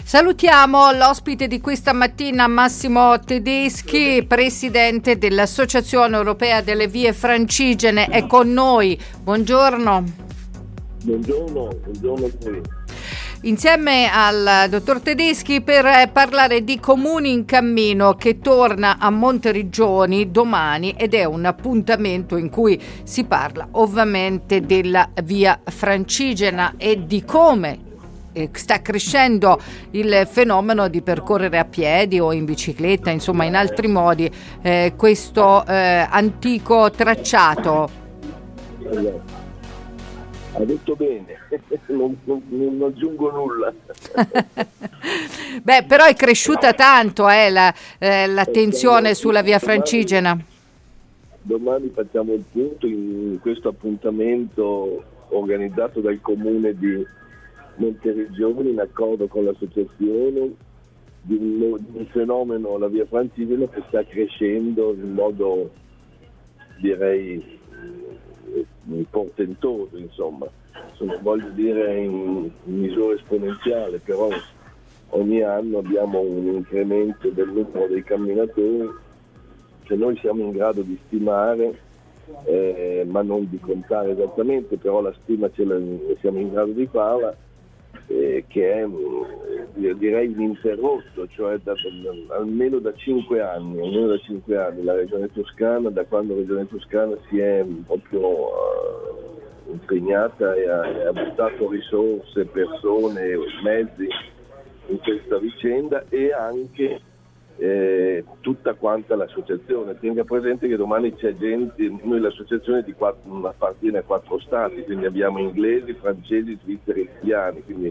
Salutiamo l'ospite di questa mattina, Massimo Tedeschi, presidente dell'Associazione Europea delle Vie Francigene, è con noi. Buongiorno. Buongiorno a voi. Insieme al dottor Tedeschi per parlare di Comuni in Cammino, che torna a Monteriggioni domani ed è un appuntamento in cui si parla ovviamente della Via Francigena e di come sta crescendo il fenomeno di percorrere a piedi o in bicicletta, insomma in altri modi, questo antico tracciato. Ha detto bene, non aggiungo nulla. Beh, però è cresciuta tanto l'attenzione sulla Via Francigena. Domani facciamo il punto in questo appuntamento organizzato dal Comune di Monteriggioni in accordo con l'associazione di un fenomeno, la Via Francigena, che sta crescendo in modo, direi, portentoso, insomma, non voglio dire in misura esponenziale, però ogni anno abbiamo un incremento del numero dei camminatori che noi siamo in grado di stimare, ma non di contare esattamente, però la stima siamo in grado di farla, che è direi ininterrotto, cioè almeno da 5 anni la Regione Toscana, da quando la Regione Toscana si è proprio impegnata e ha buttato risorse, persone, mezzi in questa vicenda, e anche tutta quanta l'associazione. Tenga presente che domani c'è gente, noi l'associazione appartiene a 4 stati, quindi abbiamo inglesi, francesi, svizzeri e italiani, quindi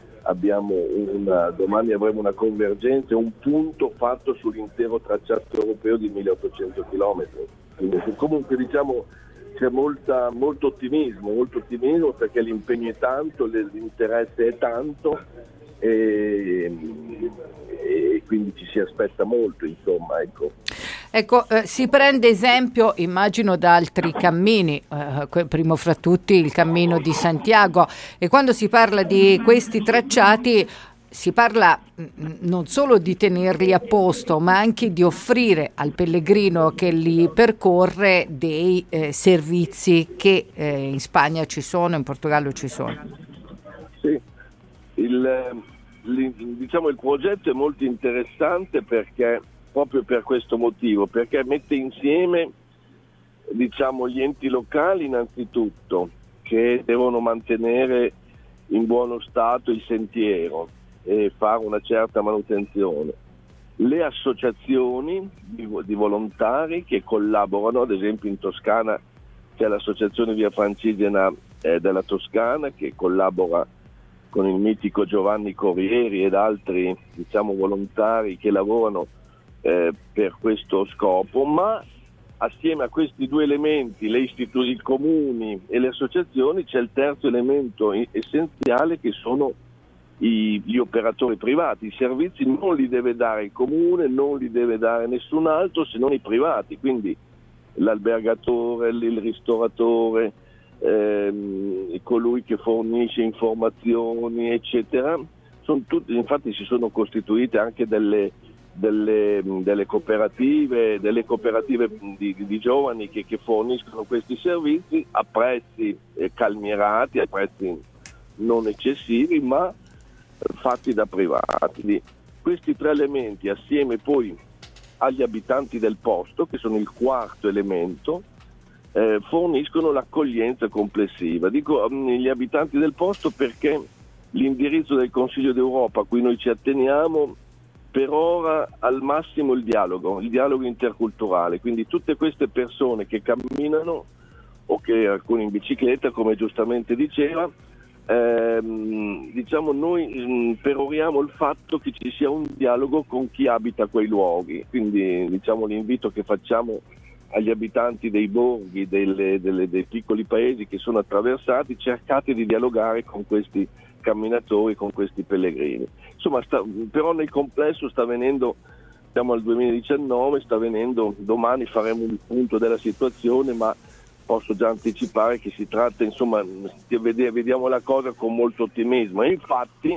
domani avremo una convergenza, un punto fatto sull'intero tracciato europeo di 1800 km. Quindi comunque diciamo c'è molto ottimismo perché l'impegno è tanto, l'interesse è tanto e quindi ci si aspetta molto, insomma, ecco. Si prende esempio, immagino, da altri cammini, primo fra tutti il Cammino di Santiago, e quando si parla di questi tracciati si parla non solo di tenerli a posto, ma anche di offrire al pellegrino che li percorre dei servizi che in Spagna ci sono, in Portogallo ci sono. Sì, il progetto è molto interessante perché proprio per questo motivo, perché mette insieme gli enti locali innanzitutto, che devono mantenere in buono stato il sentiero e fare una certa manutenzione, le associazioni di volontari che collaborano, ad esempio in Toscana c'è l'associazione Via Francigena della Toscana che collabora con il mitico Giovanni Corrieri ed altri volontari che lavorano per questo scopo, ma assieme a questi due elementi, i comuni e le associazioni, c'è il terzo elemento essenziale che sono gli operatori privati. I servizi non li deve dare il comune, non li deve dare nessun altro se non i privati, quindi l'albergatore, il ristoratore, colui che fornisce informazioni, eccetera. Sono tutti, infatti si sono costituite anche delle cooperative di giovani che forniscono questi servizi a prezzi calmierati, a prezzi non eccessivi, ma fatti da privati. Questi 3 elementi, assieme poi agli abitanti del posto, che sono il quarto elemento, forniscono l'accoglienza complessiva. Dico gli abitanti del posto perché l'indirizzo del Consiglio d'Europa a cui noi ci atteniamo per ora al massimo il dialogo interculturale, quindi tutte queste persone che camminano o che alcuni in bicicletta, come giustamente diceva, noi peroriamo il fatto che ci sia un dialogo con chi abita quei luoghi, quindi l'invito che facciamo agli abitanti dei borghi, dei piccoli paesi che sono attraversati: cercate di dialogare con questi camminatori, con questi pellegrini. Insomma, però nel complesso sta venendo, siamo al 2019, sta venendo, domani faremo un punto della situazione, ma posso già anticipare che si tratta, insomma, vediamo la cosa con molto ottimismo. E infatti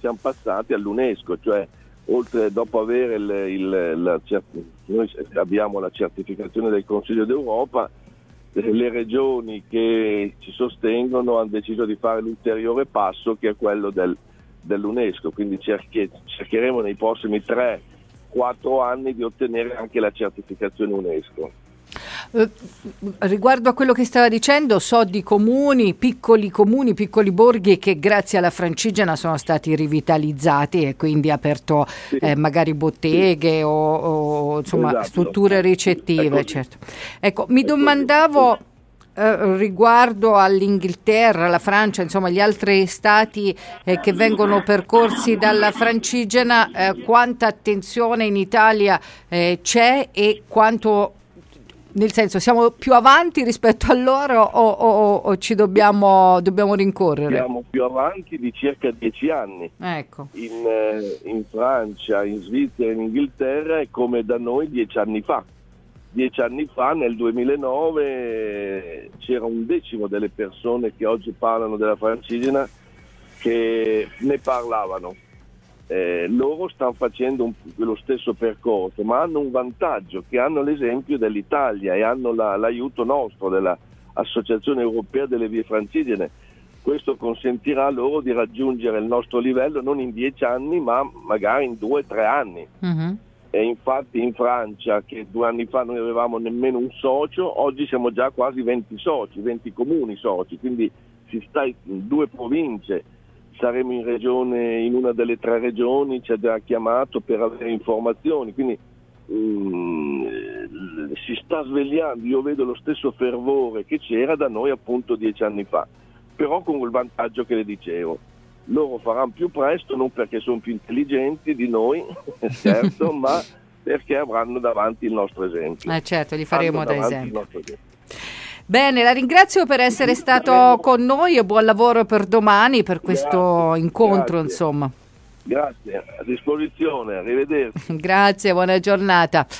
siamo passati all'UNESCO, cioè oltre dopo avere noi abbiamo la certificazione del Consiglio d'Europa, le regioni che ci sostengono hanno deciso di fare l'ulteriore passo, che è quello dell'UNESCO, quindi cercheremo nei prossimi 3-4 anni di ottenere anche la certificazione UNESCO. Riguardo a quello che stava dicendo, so di comuni, piccoli borghi che grazie alla Francigena sono stati rivitalizzati e quindi aperto magari botteghe o insomma esatto, strutture ricettive. Certo. Ecco, mi domandavo riguardo all'Inghilterra, alla Francia, insomma gli altri stati che vengono percorsi dalla Francigena, quanta attenzione in Italia c'è e quanto, nel senso, siamo più avanti rispetto a loro o ci dobbiamo rincorrere? Siamo più avanti di circa 10 anni. Ecco. In Francia, in Svizzera, in Inghilterra è come da noi 10 anni fa. 10 anni fa, nel 2009, c'era 1/10 delle persone che oggi parlano della Francigena che ne parlavano. Loro stanno facendo lo stesso percorso, ma hanno un vantaggio, che hanno l'esempio dell'Italia e hanno l'aiuto nostro dell'Associazione Europea delle Vie Francigene. Questo consentirà loro di raggiungere il nostro livello non in 10 anni, ma magari in 2-3 anni. Uh-huh. E infatti in Francia, che 2 anni fa non avevamo nemmeno un socio, oggi siamo già quasi 20 soci, 20 comuni soci, quindi si sta in 2 province. Saremo in una delle 3 regioni, ci ha già chiamato per avere informazioni, quindi si sta svegliando. Io vedo lo stesso fervore che c'era da noi appunto 10 anni fa, però con il vantaggio che le dicevo, loro faranno più presto, non perché sono più intelligenti di noi, certo, ma perché avranno davanti il nostro esempio. Certo, li faremo da esempio. Bene, la ringrazio per essere stato con noi e buon lavoro per domani, per questo incontro, insomma. Grazie, a disposizione, arrivederci. Grazie, buona giornata.